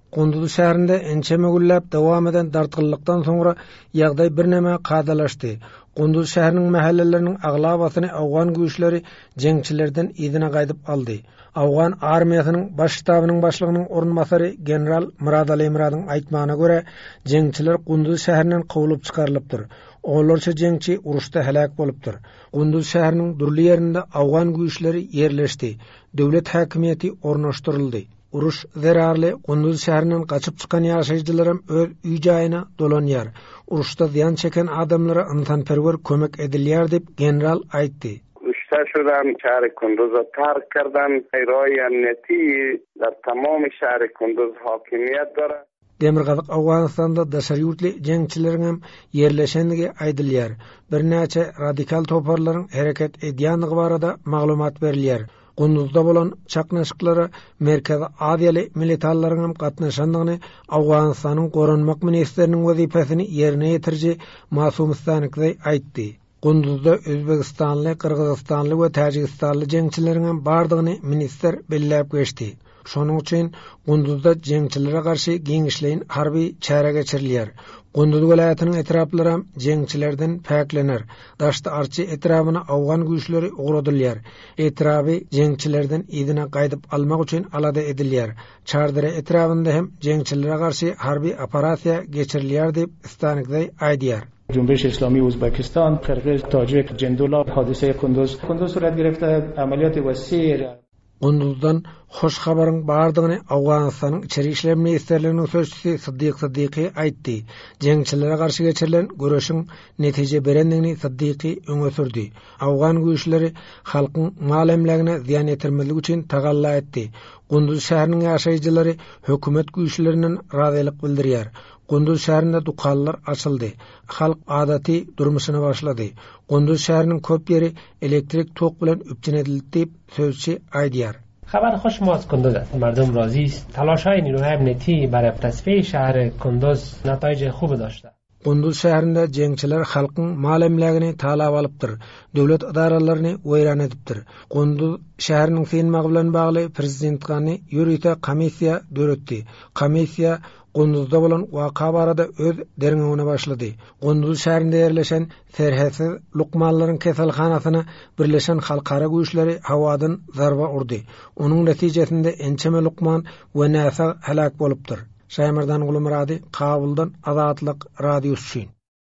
Qunduz şäherinde ençeme güllep dowam eden dartgylykdan soňra ýagdaý birnäme kadalaşdy. Qunduz şäheriniň mahalleleriniň aglabatyny awgan güýçleri jeňçilerden ýygyna gaýdyp aldy. Awgan armiýasynyň baş ştabynyň başlygynyň ornmasary general Murad Ali Muradyň aýtmagyna görä, jeňçiler Qunduz şäherinden gowylyp çykarylypdyr. Olarça jeňçi uruşda helak bolupdyr. Qunduz şäheriniň durly ýerinde awgan güýçleri ýerleşdi. Döwlet häkimiýeti ornaşdyryldy. Uruş zerarly Qunduz şäherinden gaçyp çykan ýaşaýjylarym öz üý jaýyna dolanýar. Uruşda ziyan çeken adamlara yntanperwer kömek edilýär dip general aýtdy. شدم شهر کندوز را ترک کردن. ایرای امنیتی در تمام شهر کندوز حاکمیت دارد. Demirgazyk Awganistanda daşary ýurtly jeňçileriň hem ýerleşendigi aýdylýar. Bir näçe radikal toparlaryň hereket edýänligi barada maglumat berilýär. Qunduzda bolan çaknaşyklara Merkezi Aziýaly militallaryň hem gatnaşandygyny Awganistanyň goranmak ministriniň wezipesini ýerine ýetirji Masum Stanykly aýtdy. Qunduzda Özbegistanly, Kyrgyzstanly we Tajikistanly jeňçileriň hem bardygyny minister belläp geçdi. Şonuň üçin Qunduzda jeňçilere garşy giňişleýin harby çäre geçirilýär. Qunduz welaýatynyň etraplary jeňçilerden päklener. Daşty arçy etrabyny awgan güýçleri ugradylýar. Etraby jeňçilerden ýygyna gaýdyp almak üçin alada edilýär. Çardara etrabynda hem jeňçilere garşy harby operasiýa geçirilýär diýip Stanykly aýdýar. جنبش اسلامی ازبکستان، قرقیز، تاجیک، جندولا، حادثه کندوز صورت گرفته. عملیات وسیع Qunduzdan hoş habaryň bardygyny Awganistanyň içeri işler ministrliginiň sözçüsi Siddiqy aýtdy. Jeňçilere garşy geçirilen görüşiň netije berendigini Siddiqy öňe sürdi. Awgan güýçleri halkyň mal emlegine ziýan ýetirmezlik üçin tagalla etdi. Qunduz şäheriniň ýaşaýjylary hökümet güýçlerinden razylyk bildirýär. Qunduz şäherinde dukanlar açyldy. Halk adaty durmuşyna başlady. Qunduz şäheriniň köp ýeri elektrik tok bilen üpçün edildi diýip sözçi aýdýar. خبر خوش ما از کندوز است. مردم راضی است. تلاش‌های نیروهای امنیتی برای تصفیه شهر کندوز نتایج خوب داشته. Qunduz şäherinde jeňçiler halkyň mal emlegini talap alypdyr. Döwlet idaralaryny weýran edipdir. Qunduz şäheriniň synmagy bilen bagly prezidentgany ýürüýte komissiýa döretdi. Komissiýa Qunduzda bolan waka barada öz derňegine başlady. Qunduz şäherinde ýerleşen serhäsiz lukmanlaryň keselhanasyna birleşen halkara güýçleri hawadan zarba urdy. Onuň netijesinde ençeme lukman we näsa helak bolupdyr. Şaýmardan Gulumrady, Kabuldan Azatlyk radiosu.